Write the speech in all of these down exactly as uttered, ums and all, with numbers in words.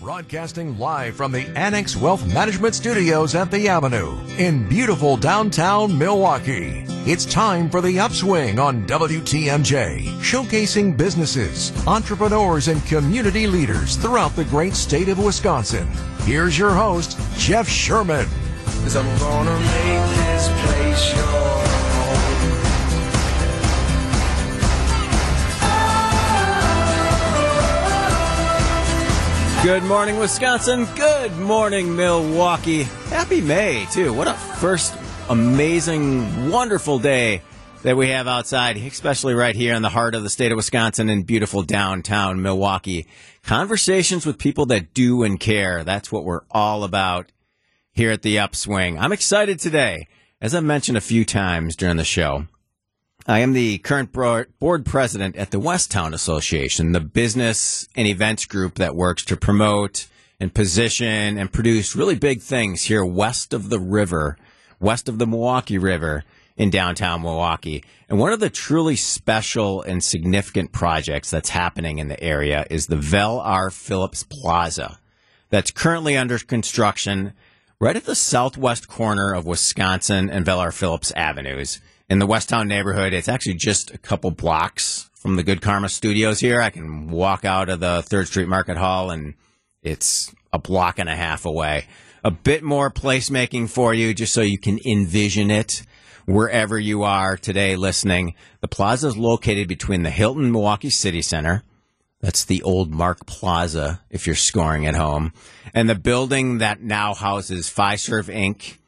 Broadcasting live from the Annex Wealth Management Studios at the Avenue in beautiful downtown Milwaukee. It's time for The Upswing on W T M J, showcasing businesses, entrepreneurs, and community leaders throughout the great state of Wisconsin. Here's your host, Jeff Sherman. 'Cause I'm gonna make this place your home. Good morning, Wisconsin. Good morning, Milwaukee. Happy May, too. What a first amazing, wonderful day that we have outside, especially right here in the heart of the state of Wisconsin in beautiful downtown Milwaukee. Conversations with people that do and care. That's what we're all about here at The Upswing. I'm excited today. As I mentioned a few times during the show, I am the current board president at the Westtown Association, the business and events group that works to promote and position and produce really big things here west of the river, west of the Milwaukee River in downtown Milwaukee. And one of the truly special and significant projects that's happening in the area is the Vel R. Phillips Plaza that's currently under construction right at the southwest corner of Wisconsin and Vel R. Phillips Avenues. In the Westtown neighborhood, it's actually just a couple blocks from the Good Karma Studios here. I can walk out of the third Street Market Hall, and it's a block and a half away. A bit more placemaking for you, just so you can envision it wherever you are today listening. The plaza is located between the Hilton Milwaukee City Center. That's the old Mark Plaza, if you're scoring at home. And the building that now houses Fiserv Incorporated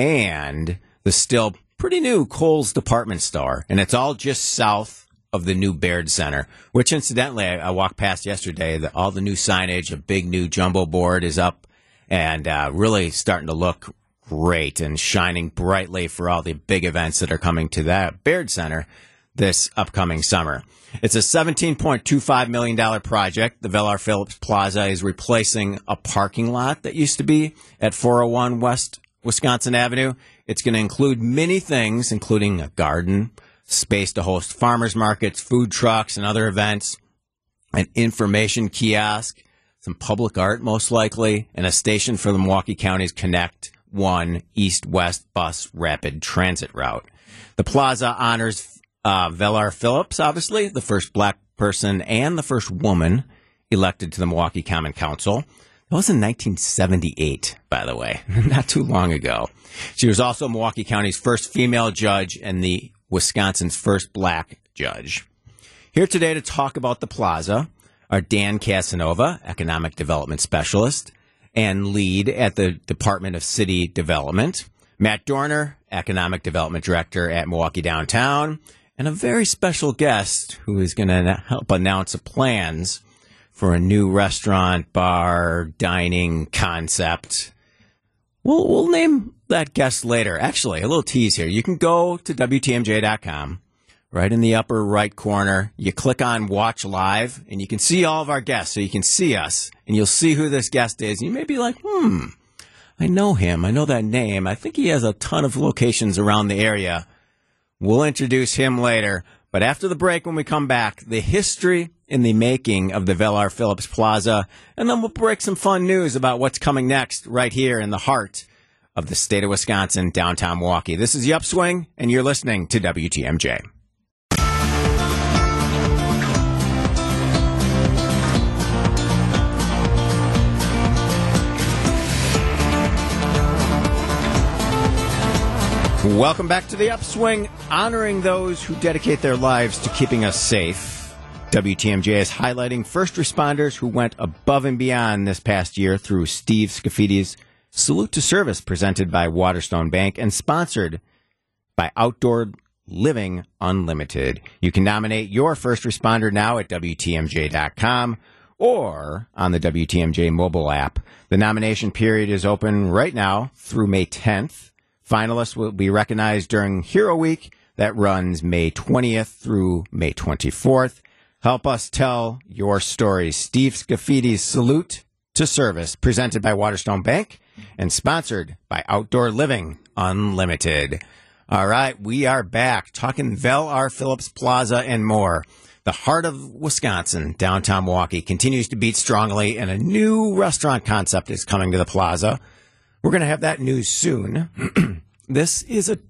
and the still pretty new Kohl's department store, and it's all just south of the new Baird Center, which incidentally I, I walked past yesterday. The, all the new signage, a big new jumbo board is up and uh, really starting to look great and shining brightly for all the big events that are coming to that Baird Center this upcoming summer. It's a seventeen point two five million dollars project. The Vel R. Phillips Plaza is replacing a parking lot that used to be at four oh one West Wisconsin Avenue. It's going to include many things, including a garden, space to host farmers markets, food trucks, and other events, an information kiosk, some public art most likely, and a station for the Milwaukee County's Connect One East-West Bus Rapid Transit route. The plaza honors uh, Vel R. Phillips, obviously, the first black person and the first woman elected to the Milwaukee Common Council. That was in nineteen seventy-eight, by the way, not too long ago. She was also Milwaukee County's first female judge and the Wisconsin's first black judge. Here today to talk about the plaza are Dan Casanova, Economic Development Specialist and lead at the Department of City Development, Matt Dorner, Economic Development Director at Milwaukee Downtown, and a very special guest who is going to help announce the plans for a new restaurant, bar, dining concept. We'll, we'll name that guest later. Actually, a little tease here. You can go to W T M J dot com. Right in the upper right corner, you click on Watch Live, and you can see all of our guests. So you can see us, and you'll see who this guest is. And you may be like, hmm, I know him. I know that name. I think he has a ton of locations around the area. We'll introduce him later. But after the break, when we come back, the history in the making of the Vel R. Phillips Plaza, and then we'll break some fun news about what's coming next right here in the heart of the state of Wisconsin, downtown Milwaukee. This is The Upswing, and you're listening to W T M J. Welcome back to The Upswing, honoring those who dedicate their lives to keeping us safe. W T M J is highlighting first responders who went above and beyond this past year through Steve Scaffidi's Salute to Service, presented by Waterstone Bank and sponsored by Outdoor Living Unlimited. You can nominate your first responder now at W T M J dot com or on the W T M J mobile app. The nomination period is open right now through May tenth. Finalists will be recognized during Hero Week that runs May twentieth through May twenty-fourth. Help us tell your stories. Steve Scaffidi's Salute to Service, presented by Waterstone Bank and sponsored by Outdoor Living Unlimited. All right, we are back talking Vel R. Phillips Plaza and more. The heart of Wisconsin, downtown Milwaukee, continues to beat strongly, and a new restaurant concept is coming to the plaza. We're going to have that news soon. This is a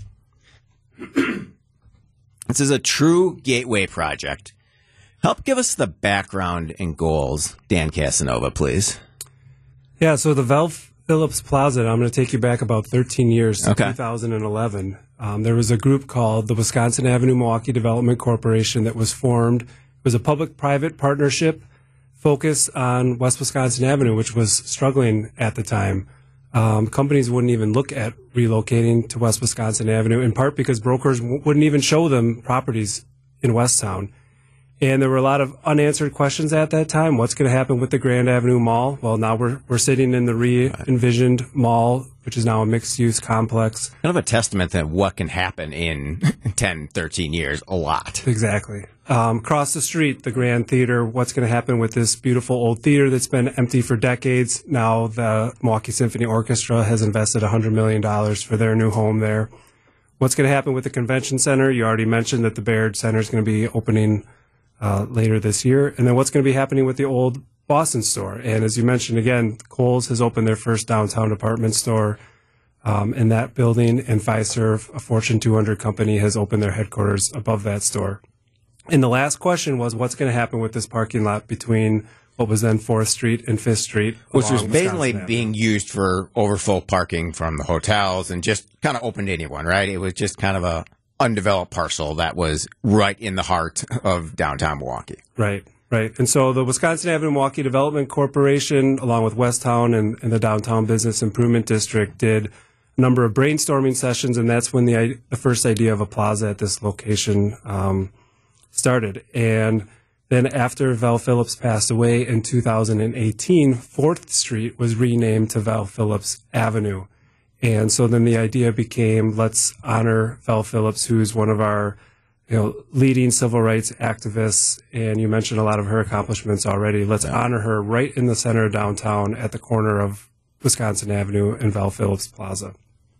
this is a true gateway project. Help give us the background and goals, Dan Casanova, please. Yeah, so the Val Phillips Plaza, I'm going to take you back about thirteen years, okay. two thousand eleven. Um, there was a group called the Wisconsin Avenue Milwaukee Development Corporation that was formed. It was a public-private partnership focused on West Wisconsin Avenue, which was struggling at the time. Um, companies wouldn't even look at relocating to West Wisconsin Avenue, in part because brokers w- wouldn't even show them properties in Westtown. And there were a lot of unanswered questions at that time. What's going to happen with the Grand Avenue Mall? Well, now we're we're sitting in the re-envisioned mall, which is now a mixed-use complex. Kind of a testament to what can happen in ten, thirteen years. A lot. Exactly. Um, across the street, the Grand Theater. What's going to happen with this beautiful old theater that's been empty for decades? Now the Milwaukee Symphony Orchestra has invested one hundred million dollars for their new home there. What's going to happen with the convention center? You already mentioned that the Baird Center is going to be opening Uh, later this year. And then what's going to be happening with the old Boston store? And as you mentioned, again, Kohl's has opened their first downtown department store um, in that building, and Fiserv, a Fortune two hundred company, has opened their headquarters above that store. And the last question was, what's going to happen with this parking lot between what was then fourth Street and fifth Street? Which was along basically Wisconsin being Avenue. used for overflow parking from the hotels and just kind of open to anyone, right? It was just kind of a undeveloped parcel that was right in the heart of downtown Milwaukee. Right, right. And so the Wisconsin Avenue Milwaukee Development Corporation, along with Westtown and, and the Downtown Business Improvement District, did a number of brainstorming sessions, and that's when the, the first idea of a plaza at this location um, started. And then after Val Phillips passed away in two thousand eighteen, fourth Street was renamed to Val Phillips Avenue. And so then the idea became, let's honor Val Phillips, who's one of our, you know, leading civil rights activists. And you mentioned a lot of her accomplishments already. Let's yeah. honor her right in the center of downtown at the corner of Wisconsin Avenue and Val Phillips Plaza.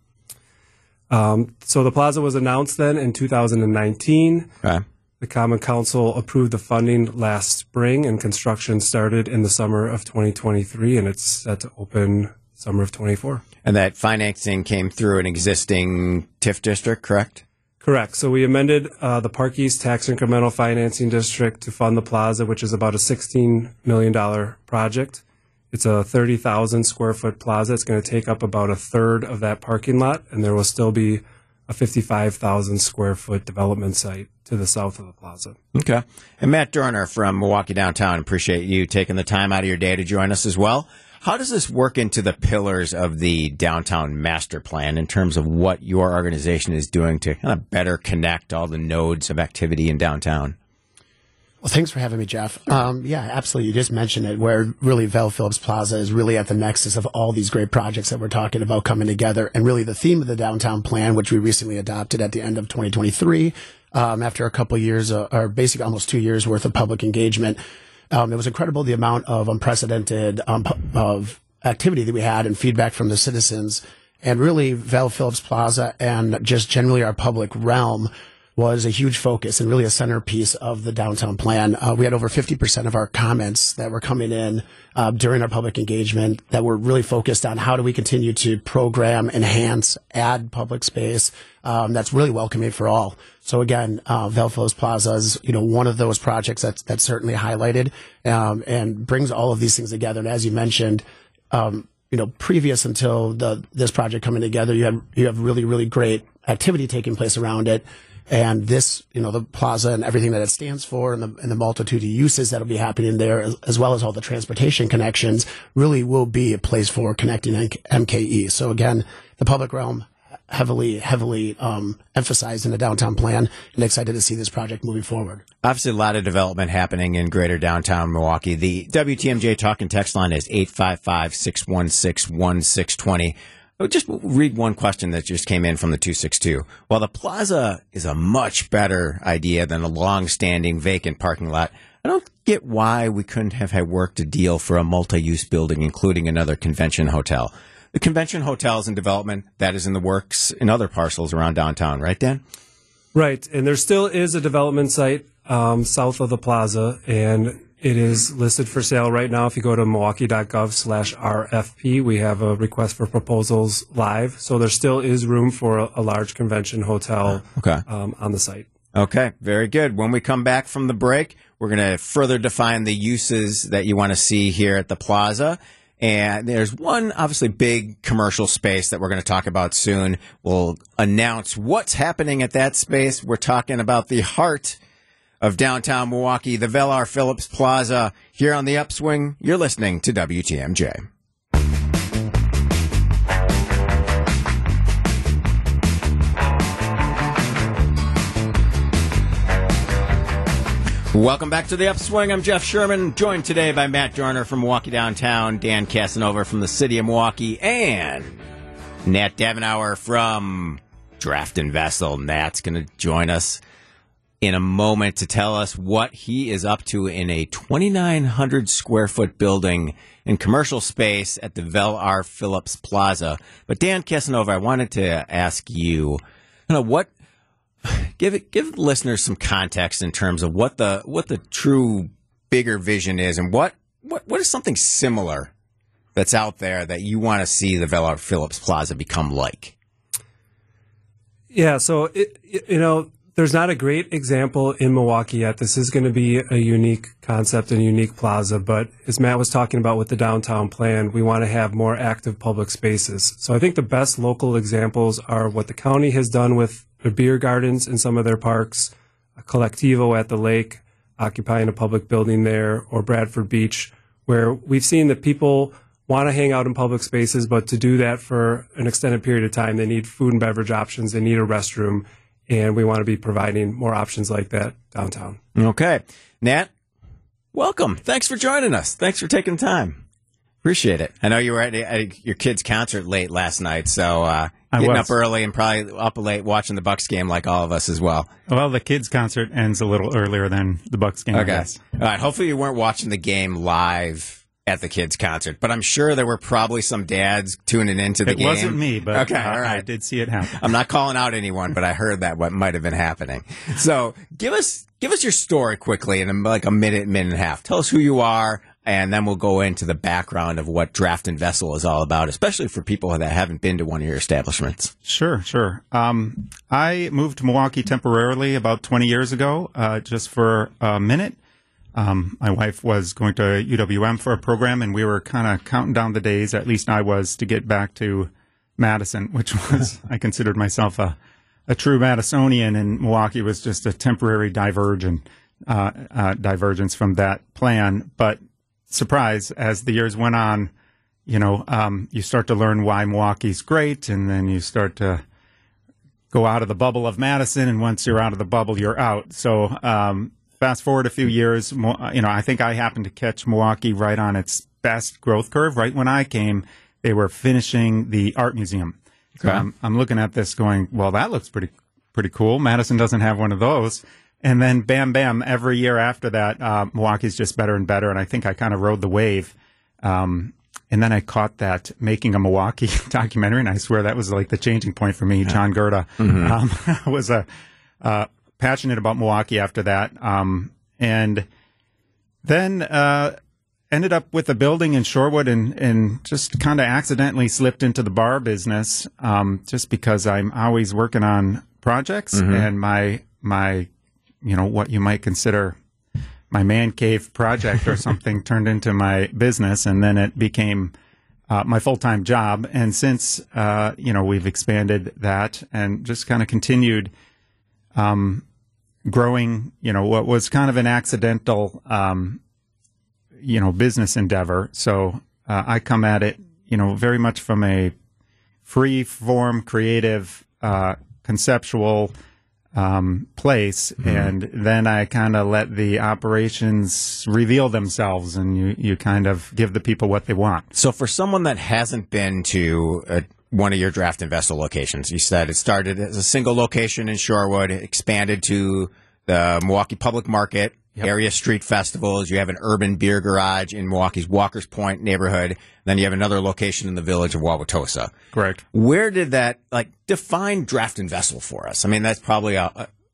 Um, so the plaza was announced then in two thousand nineteen. Okay. The Common Council approved the funding last spring, and construction started in the summer of twenty twenty-three, and it's set to open summer of twenty-four. And that financing came through an existing T I F district, correct? Correct. So we amended uh, the Park East Tax Incremental Financing District to fund the plaza, which is about a sixteen million dollars project. It's a thirty thousand square foot plaza. It's going to take up about a third of that parking lot, and there will still be a fifty-five thousand square foot development site to the south of the plaza. Okay. And Matt Dorner from Milwaukee Downtown, appreciate you taking the time out of your day to join us as well. How does this work into the pillars of the downtown master plan in terms of what your organization is doing to kind of better connect all the nodes of activity in downtown? Well, thanks for having me, Jeff. Um, yeah, absolutely. You just mentioned it, where really Val Phillips Plaza is really at the nexus of all these great projects that we're talking about coming together. And really the theme of the downtown plan, which we recently adopted at the end of twenty twenty-three, um, after a couple of years, uh, or basically almost two years worth of public engagement. Um, it was incredible the amount of unprecedented um, of activity that we had and feedback from the citizens. And really, Val Phillips Plaza and just generally our public realm was a huge focus and really a centerpiece of the downtown plan. Uh, we had over fifty percent of our comments that were coming in uh, during our public engagement that were really focused on how do we continue to program, enhance, add public space um, that's really welcoming for all. So again, uh, Val Phillips Plaza is, you know, one of those projects that's, that's certainly highlighted um, and brings all of these things together. And as you mentioned, um, you know, previous until the this project coming together, you had you have really, really great activity taking place around it. And this, you know, the plaza and everything that it stands for and the, and the multitude of uses that'll be happening there, as, as well as all the transportation connections, really will be a place for connecting M K E. So again, the public realm heavily, heavily um, emphasized in the downtown plan, and excited to see this project moving forward. Obviously, a lot of development happening in greater downtown Milwaukee. The W T M J talk and text line is eight five five, six one six, one six two zero. I'll just read one question that just came in from the two six two. While the plaza is a much better idea than a long-standing vacant parking lot, I don't get why we couldn't have had worked a deal for a multi-use building, including another convention hotel. The convention hotels in development, that is in the works in other parcels around downtown, right, Dan? Right, and there still is a development site um, south of the plaza, and it is listed for sale right now. If you go to milwaukee.gov slash RFP, we have a request for proposals live. So there still is room for a, a large convention hotel Okay. um, on the site. Okay, very good. When we come back from the break, we're going to further define the uses that you want to see here at the plaza. And there's one, obviously, big commercial space that we're going to talk about soon. We'll announce what's happening at that space. We're talking about the heart of downtown Milwaukee, the Velar Phillips Plaza. Here on The Upswing, you're listening to W T M J. Welcome back to The Upswing. I'm Jeff Sherman, joined today by Matt Dorner from Milwaukee Downtown, Dan Casanova from the City of Milwaukee, and Nat Davenauer from Draft and Vessel. Nat's going to join us in a moment to tell us what he is up to in a twenty-nine hundred square foot building in commercial space at the Velar Phillips Plaza. But Dan Casanova, I wanted to ask you, you know, what give it give listeners some context in terms of what the what the true bigger vision is, and what what, what is something similar that's out there that you want to see the Velar Phillips Plaza become like? Yeah, so it, it, you know. There's not a great example in Milwaukee yet. This is going to be a unique concept and unique plaza, but as Matt was talking about with the downtown plan, we want to have more active public spaces. So I think the best local examples are what the county has done with the beer gardens in some of their parks, Collectivo at the lake, occupying a public building there, or Bradford Beach, where we've seen that people want to hang out in public spaces, but to do that for an extended period of time, they need food and beverage options, they need a restroom, and we want to be providing more options like that downtown. Okay. Nat, welcome. Thanks for joining us. Thanks for taking time. Appreciate it. I know you were at, at your kid's concert late last night, so uh, getting was. up early and probably up late watching the Bucks game like all of us as well. Well, the kids' concert ends a little earlier than the Bucks game. Okay. I guess. All right. Hopefully you weren't watching the game live at the kids' concert, but I'm sure there were probably some dads tuning into the it game. It wasn't me, but okay, uh, all right. I did see it happen. I'm not calling out anyone, but I heard that what might have been happening. So give us give us your story quickly in like a minute, minute and a half. Tell us who you are, and then we'll go into the background of what Draft and Vessel is all about, especially for people that haven't been to one of your establishments. Sure, sure. Um, I moved to Milwaukee temporarily about twenty years ago, uh, just for a minute. Um, my wife was going to U W M for a program, and we were kind of counting down the days, at least I was, to get back to Madison, which was, I considered myself a, a true Madisonian, and Milwaukee was just a temporary divergence, uh, uh, divergence from that plan. But surprise, as the years went on, you know, um, you start to learn why Milwaukee's great, and then you start to go out of the bubble of Madison, and once you're out of the bubble, you're out. So, um, fast forward a few years, you know, I think I happened to catch Milwaukee right on its best growth curve. Right when I came, they were finishing the art museum. So Okay. I'm, I'm looking at this going, well, that looks pretty pretty cool. Madison doesn't have one of those. And then bam, bam, every year after that, uh, Milwaukee's just better and better. And I think I kind of rode the wave. Um, and then I caught that Making a Milwaukee documentary, and I swear that was like the changing point for me. John Gerda Mm-hmm. um, was a uh, passionate about Milwaukee after that. Um, and then uh, ended up with a building in Shorewood, and, and just kind of accidentally slipped into the bar business, um, just because I'm always working on projects, Mm-hmm. and my, my, you know, what you might consider my man cave project or something turned into my business, and then it became uh, my full-time job. And since, uh, you know, we've expanded that and just kind of continued um, growing, you know, what was kind of an accidental, um, you know, business endeavor. So uh, I come at it, you know, very much from a free form, creative, uh, conceptual um, place. Mm-hmm. And then I kind of let the operations reveal themselves, and you, you kind of give the people what they want. So for someone that hasn't been to a, one of your Draft and Vessel locations, you said it started as a single location in Shorewood, it expanded to the Milwaukee Public Market, yep. area street festivals. You have an urban beer garage in Milwaukee's Walker's Point neighborhood. Then you have another location in the village of Wauwatosa. Correct. Where did that, like, define Draft and Vessel for us? I mean, that's probably a, a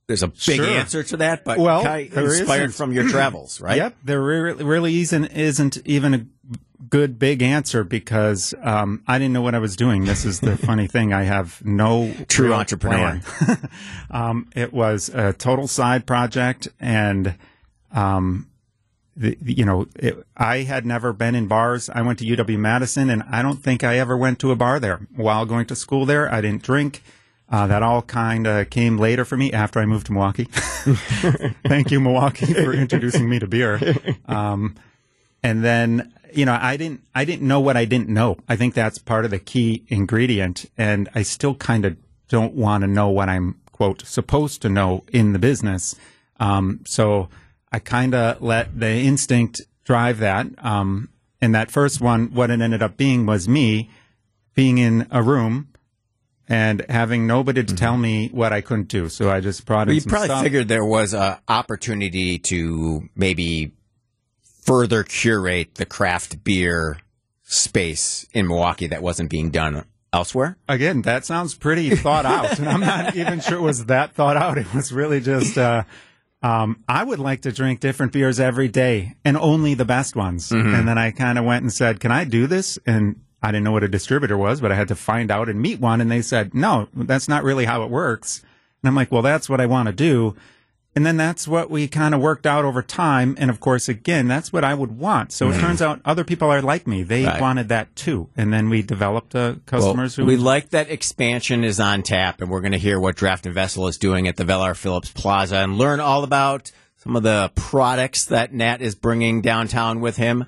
there's a big Sure. answer to that, but Well, kind of there inspired isn't. from your travels, right? Yep, there really, really isn't, isn't even a good big answer because um, I didn't know what I was doing. This is the funny thing. I have no True real entrepreneur. plan. um, it was a total side project, and um, the, you know, it, I had never been in bars. I went to U W Madison, and I don't think I ever went to a bar there while going to school there. I didn't drink. Uh, that all kind of came later for me after I moved to Milwaukee. Thank you, Milwaukee, for introducing me to beer. Um, and then, you know, I didn't, I didn't know what I didn't know. I think that's part of the key ingredient. And I still kind of don't want to know what I'm, quote, supposed to know in the business. Um, so I kind of let the instinct drive that. Um, and that first one, what it ended up being was me being in a room and having nobody to tell me what I couldn't do. So I just brought in Well, you some probably stuff. figured there was an opportunity to maybe further curate the craft beer space in Milwaukee that wasn't being done elsewhere. Again, that sounds pretty thought out, and I'm not even sure it was that thought out. It was really just, uh, um, I would like to drink different beers every day, and only the best ones. Mm-hmm. And then I kind of went and said, can I do this? And I didn't know what a distributor was, but I had to find out and meet one, and they said, no, that's not really how it works. And I'm like, well, that's what I want to do. And then that's what we kind of worked out over time. And of course, again, that's what I would want. So it turns out other people are like me. They Right. wanted that too. And then we developed uh, customers Well, who we like that expansion is on tap, and we're going to hear what Draft and Vessel is doing at the Velar Phillips Plaza and learn all about some of the products that Nat is bringing downtown with him.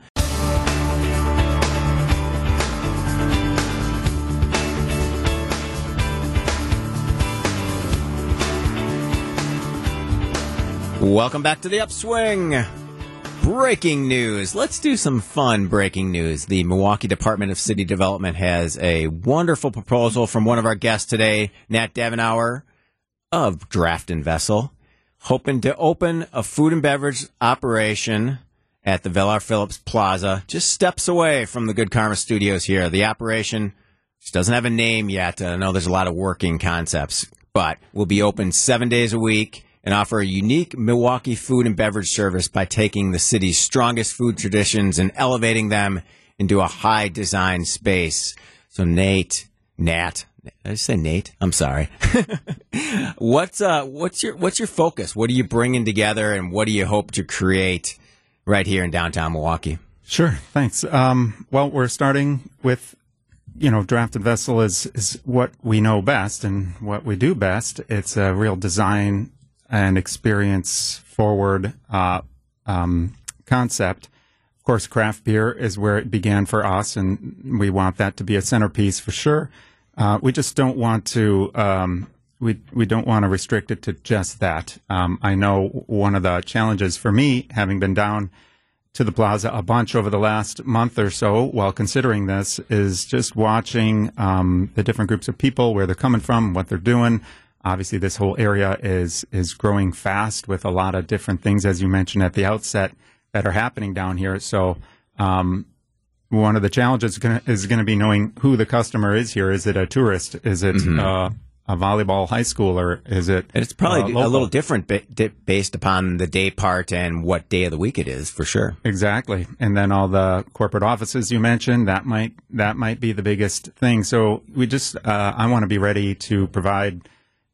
Welcome back to the Upswing. Breaking news. Let's do some fun breaking news. The Milwaukee Department of City Development has a wonderful proposal from one of our guests today, Nat Davenauer of Draft and Vessel, hoping to open a food and beverage operation at the Velar Phillips Plaza, just steps away from the Good Karma Studios here. The operation just doesn't have a name yet. I know there's a lot of working concepts, but will be open seven days a week and offer a unique Milwaukee food and beverage service by taking the city's strongest food traditions and elevating them into a high design space. So Nate, Nat, did I say Nate? I'm sorry. what's uh, what's your what's your focus? What are you bringing together, and what do you hope to create right here in downtown Milwaukee? Sure, thanks. Um, well, we're starting with, you know, Draft and Vessel is, is what we know best and what we do best. It's a real design and experience forward uh, um, concept. Of course, craft beer is where it began for us, and we want that to be a centerpiece for sure. Uh, we just don't want to um, we we don't want to restrict it to just that. Um, I know one of the challenges for me, having been down to the plaza a bunch over the last month or so while considering this, is just watching um, the different groups of people, where they're coming from, what they're doing. Obviously, this whole area is is growing fast with a lot of different things, as you mentioned at the outset, that are happening down here. So um, one of the challenges gonna, is going to be knowing who the customer is here. Is it a tourist? Is it mm-hmm. uh, a volleyball high schooler? Is it? And it's probably uh, a little different ba- di- based upon the day part and what day of the week it is, for sure. Exactly. And then all the corporate offices you mentioned, that might that might be the biggest thing. So we just uh, I want to be ready to provide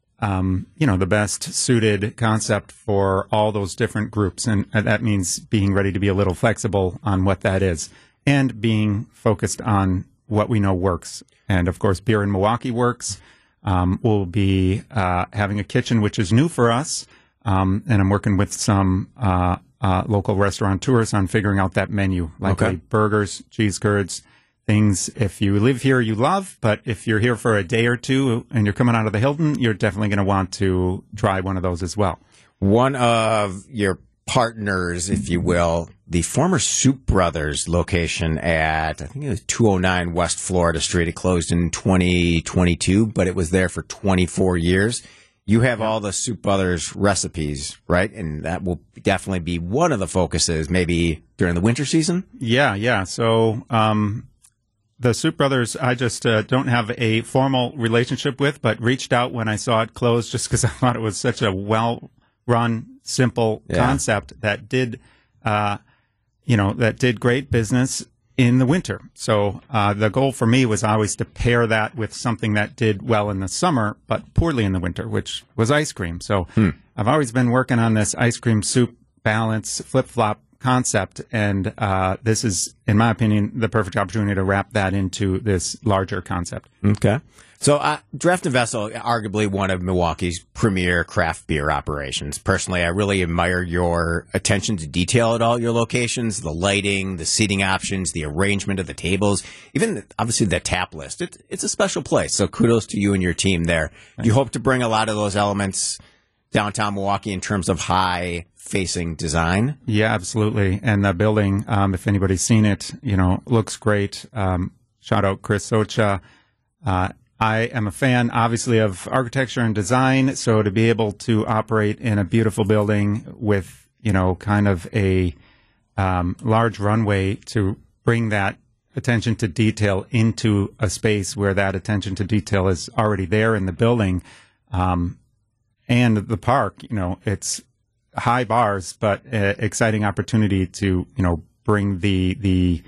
Um, you know, the best suited concept for all those different groups. And that means being ready to be a little flexible on what that is and being focused on what we know works. And of course, Beer in Milwaukee works. Um, we'll be uh, having a kitchen, which is new for us. Um, and I'm working with some uh, uh, local restaurateurs on figuring out that menu, like Okay. burgers, cheese curds, things if you live here you love, but if you're here for a day or two and you're coming out of the Hilton, you're definitely going to want to try one of those as well. One of your partners, if you will, the former Soup Brothers location at, I think it was two oh nine West Florida Street. It closed in twenty twenty-two, but it was there for twenty-four years. You have all the Soup Brothers recipes, right? And that will definitely be one of the focuses, maybe during the winter season? Yeah, yeah. So um, the Soup Brothers, I just uh, don't have a formal relationship with, but reached out when I saw it close just because I thought it was such a well-run, simple Yeah. concept that did, uh, you know, that did great business in the winter. So uh, the goal for me was always to pair that with something that did well in the summer, but poorly in the winter, which was ice cream. So Hmm. I've always been working on this ice cream soup balance flip-flop concept, and uh, this is, in my opinion, the perfect opportunity to wrap that into this larger concept. Okay. So, uh, Draft and Vessel, arguably one of Milwaukee's premier craft beer operations. Personally, I really admire your attention to detail at all your locations, the lighting, the seating options, the arrangement of the tables, even obviously the tap list. It's, it's a special place. So kudos to you and your team there. Do you hope to bring a lot of those elements downtown Milwaukee in terms of high-facing design? Yeah, absolutely. And the building, um, if anybody's seen it, you know, looks great. Um, shout out Chris Socha. Uh, I am a fan, obviously, of architecture and design. So to be able to operate in a beautiful building with, you know, kind of a um, large runway to bring that attention to detail into a space where that attention to detail is already there in the building, um, and the park, you know, it's high bars, but uh, exciting opportunity to, you know, bring the, the,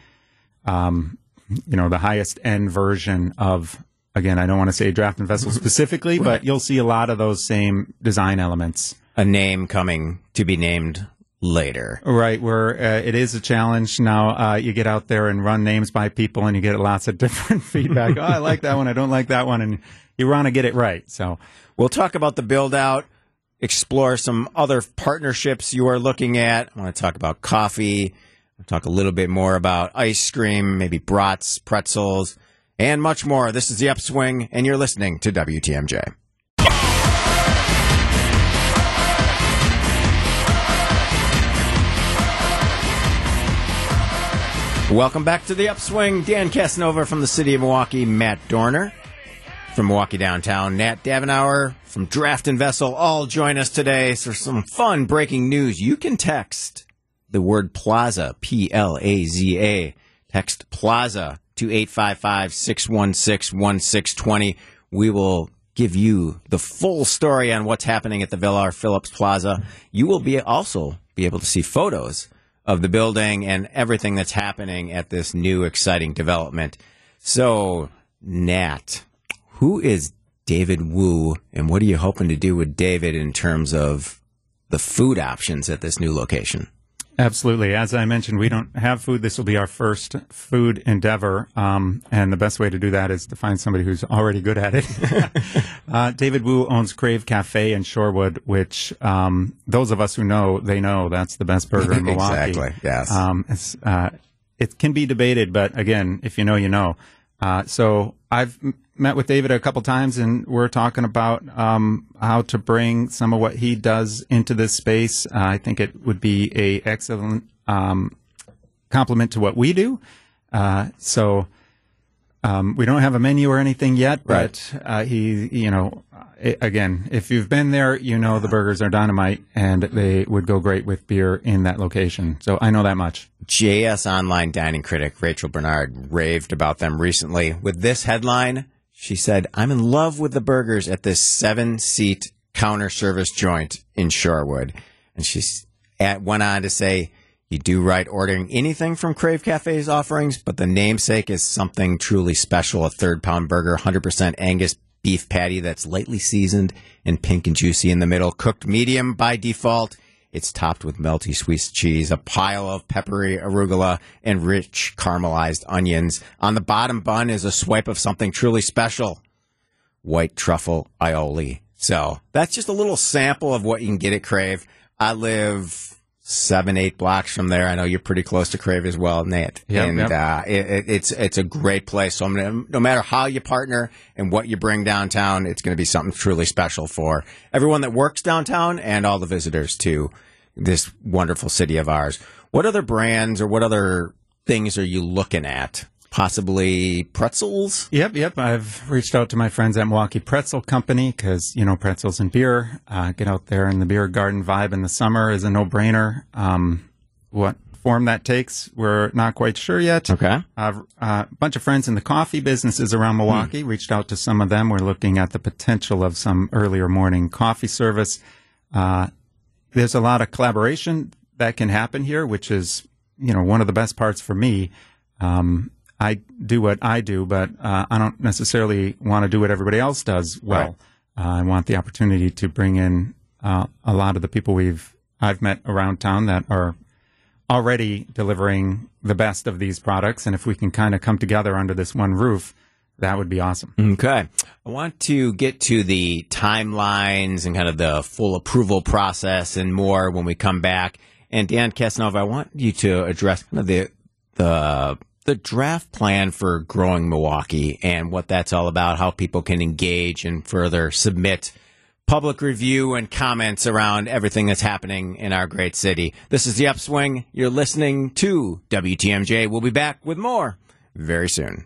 um, you know, the highest end version of, again, I don't want to say Draft and Vessel specifically, Right. but you'll see a lot of those same design elements. A name coming to be named later. Right, where uh, it is a challenge. Now uh, you get out there and run names by people and you get lots of different feedback. Oh, I like that one. I don't like that one. And you want to get it right. So We'll talk about the build out, explore some other partnerships you are looking at. I want to talk about coffee. I'll talk a little bit more about ice cream, maybe brats, pretzels, and much more. This is The Upswing, and you're listening to W T M J. Welcome back to The Upswing. Dan Casanova from the city of Milwaukee, Matt Dorner from Milwaukee Downtown, Nat Davenauer from Draft and Vessel, all join us today for some fun breaking news. You can text the word plaza, P L A Z A, text plaza to eight five five, six one six, one six two zero. We will give you the full story on what's happening at the Villar Phillips Plaza. You will be also be able to see photos of the building and everything that's happening at this new exciting development. So, Nat, who is David Wu, and what are you hoping to do with David in terms of the food options at this new location? absolutely. As I mentioned, we don't have food. This will be our first food endeavor. Um, and the best way to do that is to find somebody who's already good at it. uh, David Wu owns Crave Cafe in Shorewood, which um, those of us who know, they know that's the best burger in Milwaukee. Exactly, yes. Um, it's, uh, it can be debated, but again, if you know, you know. Uh, so I've m- met with David a couple times, and we're talking about um, how to bring some of what he does into this space. Uh, I think it would be a excellent um, complement to what we do. Uh, so um, we don't have a menu or anything yet, but uh, he, you know, I- again, if you've been there, you know the burgers are dynamite, and they would go great with beer in that location. So I know that much. J S Online dining critic Rachel Bernard raved about them recently. With this headline, she said, "I'm in love with the burgers at this seven-seat counter service joint in Shorewood." And she went on to say, "You do right ordering anything from Crave Cafe's offerings, but the namesake is something truly special, a third-pound burger, one hundred percent Angus beef patty that's lightly seasoned and pink and juicy in the middle, cooked medium by default. It's topped with melty Swiss cheese, a pile of peppery arugula, and rich caramelized onions. On the bottom bun is a swipe of something truly special, white truffle aioli." So that's just a little sample of what you can get at Crave. I live seven, eight blocks from there. I know you're pretty close to Crave as well, Nate. Yep, and yep. Uh, it, it, it's it's a great place. So I'm gonna, no matter how you partner and what you bring downtown, it's going to be something truly special for everyone that works downtown and all the visitors to this wonderful city of ours. What other brands or what other things are you looking at? Possibly pretzels? Yep, yep. I've reached out to my friends at Milwaukee Pretzel Company because, you know, pretzels and beer. Uh, get out there in the beer garden vibe in the summer is a no-brainer. Um, what form that takes, we're not quite sure yet. Okay. Uh, a bunch of friends in the coffee businesses around Milwaukee, reached out to some of them. We're looking at the potential of some earlier morning coffee service. Uh, there's a lot of collaboration that can happen here, which is, you know, one of the best parts for me. Um, I do what I do, but uh, I don't necessarily want to do what everybody else does well. Right. Uh, I want the opportunity to bring in uh, a lot of the people we've I've met around town that are already delivering the best of these products, and if we can kind of come together under this one roof, that would be awesome. Okay. I want to get to the timelines and kind of the full approval process and more when we come back. And Dan Casanova, I want you to address kind of the the the draft plan for Growing Milwaukee and what that's all about, how people can engage and further submit public review and comments around everything that's happening in our great city. This is The Upswing. You're listening to W T M J. We'll be back with more very soon.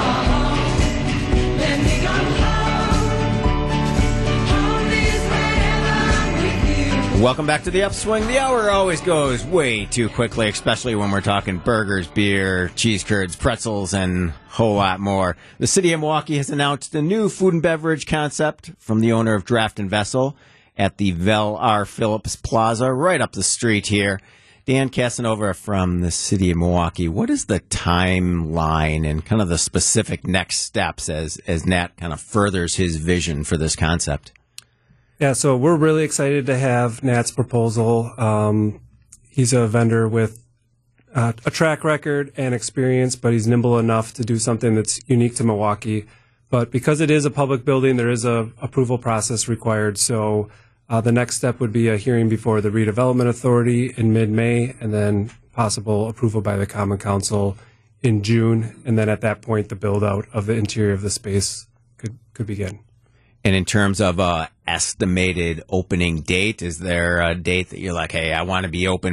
Welcome back to The Upswing. The hour always goes way too quickly, especially when we're talking burgers, beer, cheese curds, pretzels, and a whole lot more. The city of Milwaukee has announced a new food and beverage concept from the owner of Draft and Vessel at the Vel R. Phillips Plaza right up the street here. Dan Casanova from the city of Milwaukee, what is the timeline and kind of the specific next steps as, as Nat kind of furthers his vision for this concept? Yeah, so we're really excited to have Nat's proposal. Um, he's a vendor with uh, a track record and experience, but he's nimble enough to do something that's unique to Milwaukee. But because it is a public building, there is a approval process required. So uh, the next step would be a hearing before the Redevelopment Authority in mid-May, and then possible approval by the Common Council in June. And then at that point, the build-out of the interior of the space could, could begin. And in terms of uh, estimated opening date, is there a date that you're like, hey, I want to be open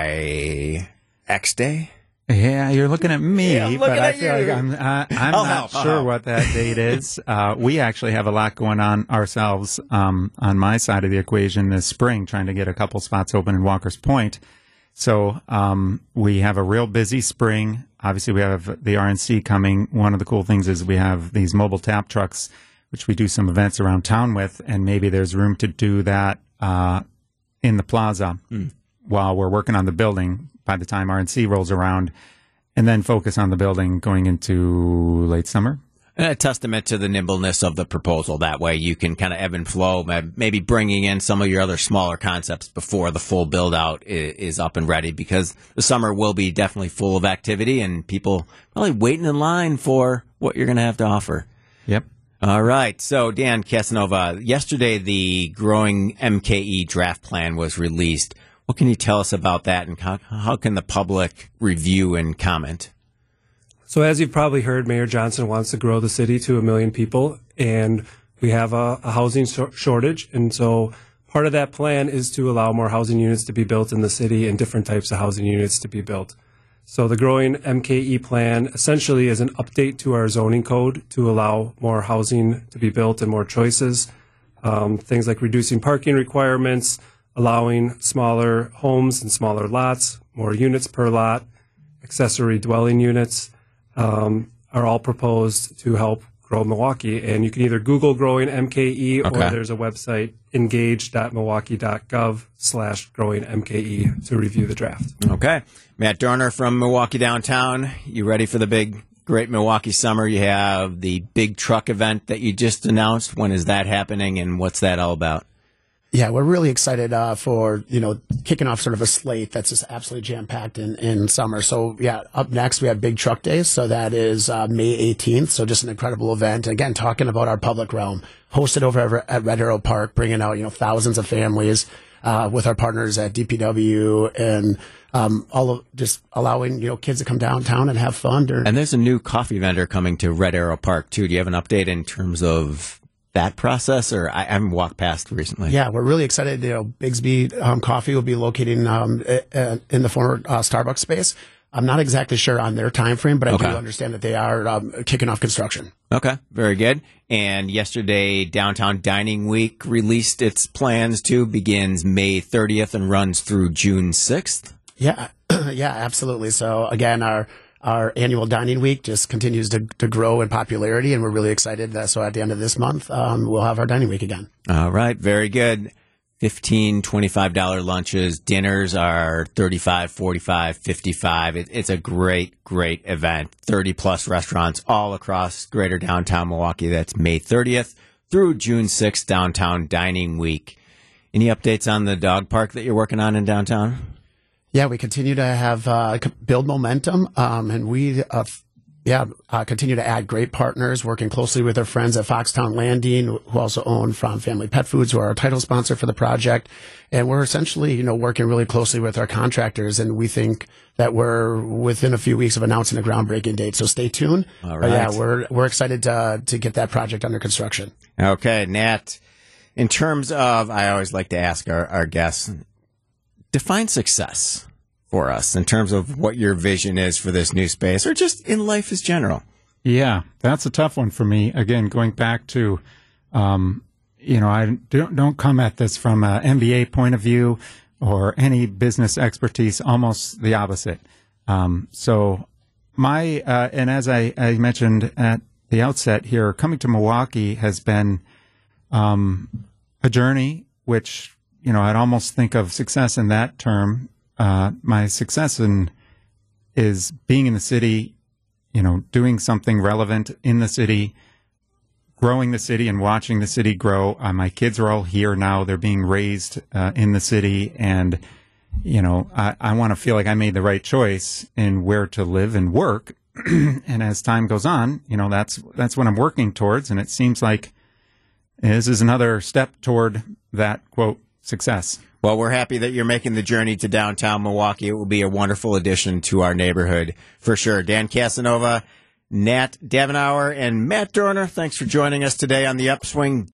by X day? Yeah, you're looking at me, Yeah, I'm but looking I at feel you. like I'm, uh, I'm I'll not help, I'll sure help. what that date is. Uh, we actually have a lot going on ourselves um, on my side of the equation this spring, trying to get a couple spots open in Walker's Point. So um, we have a real busy spring. Obviously, we have the R N C coming. One of the cool things is we have these mobile tap trucks, which we do some events around town with, and maybe there's room to do that uh, in the plaza mm. while we're working on the building by the time R N C rolls around, and then focus on the building going into late summer. And a testament to the nimbleness of the proposal. That way you can kind of ebb and flow, maybe bringing in some of your other smaller concepts before the full build-out is up and ready, because the summer will be definitely full of activity and people probably waiting in line for what you're going to have to offer. Yep. All right. So, Dan Casanova, yesterday the Growing M K E draft plan was released. What can you tell us about that, and how, how can the public review and comment? So as you've probably heard, Mayor Johnson wants to grow the city to a million people, and we have a, a housing shor- shortage. And so part of that plan is to allow more housing units to be built in the city and different types of housing units to be built. So the Growing M K E plan essentially is an update to our zoning code to allow more housing to be built and more choices. Um, things like reducing parking requirements, allowing smaller homes and smaller lots, more units per lot, accessory dwelling units um, are all proposed to help grow Milwaukee. And you can either Google Growing M K E Okay. or there's a website, engage.milwaukee.gov slash growing MKE to review the draft. Okay. Matt Dorner from Milwaukee Downtown. You ready for the big, great Milwaukee summer? You have the big truck event that you just announced. When is that happening, and what's that all about? Yeah, we're really excited uh, for, you know, kicking off sort of a slate that's just absolutely jam-packed in, in summer. So, yeah, up next we have Big Truck Days. So that is uh, May eighteenth. So just an incredible event. Again, talking about our public realm, hosted over at Red Arrow Park, bringing out, you know, thousands of families uh, with our partners at D P W and um, all of just allowing, you know, kids to come downtown and have fun. During- And there's a new coffee vendor coming to Red Arrow Park, too. Do you have an update in terms of that process, or I haven't walked past recently? Yeah, we're really excited. You know, Bigsby um, Coffee will be located um, uh, in the former uh, Starbucks space. I'm not exactly sure on their time frame, but I Okay. do understand that they are um, kicking off construction. Okay, very good. And yesterday, Downtown Dining Week released its plans, too. Begins May thirtieth and runs through June sixth. Yeah, yeah, absolutely. So again, our our annual dining week just continues to, to grow in popularity, and we're really excited that so at the end of this month, um, we'll have our dining week again. All right, very good. fifteen dollars, twenty-five dollars lunches. Dinners are thirty-five dollars, forty-five dollars, fifty-five dollars. It, it's a great, great event. thirty plus restaurants all across greater downtown Milwaukee. That's May thirtieth through June sixth, Downtown Dining Week. Any updates on the dog park that you're working on in downtown? Yeah, we continue to have uh, c- build momentum, um, and we uh, f- yeah uh, continue to add great partners, working closely with our friends at Foxtown Landing, who also own From Family Pet Foods, who are our title sponsor for the project. And we're essentially, you know, working really closely with our contractors, and we think that we're within a few weeks of announcing a groundbreaking date. So stay tuned. All right. But yeah, we're we're excited to to get that project under construction. Okay, Nat. In terms of, I always like to ask our, our guests, define success for us in terms of what your vision is for this new space, or just in life as general. Yeah, that's a tough one for me. Again, going back to, um, you know, I don't, don't come at this from an M B A point of view or any business expertise, almost the opposite. Um, so my, uh, and as I, I mentioned at the outset here, coming to Milwaukee has been um, a journey, which, you know, I'd almost think of success in that term. Uh, my success in is being in the city, you know, doing something relevant in the city, growing the city and watching the city grow. Uh, my kids are all here now. They're being raised uh, in the city. And, you know, I, I want to feel like I made the right choice in where to live and work. And as time goes on, you know, that's, that's what I'm working towards. And it seems like this is another step toward that, quote, success. Well, we're happy that you're making the journey to downtown Milwaukee. It will be a wonderful addition to our neighborhood for sure. Dan Casanova, Nat Davenauer, and Matt Dorner, thanks for joining us today on the Upswing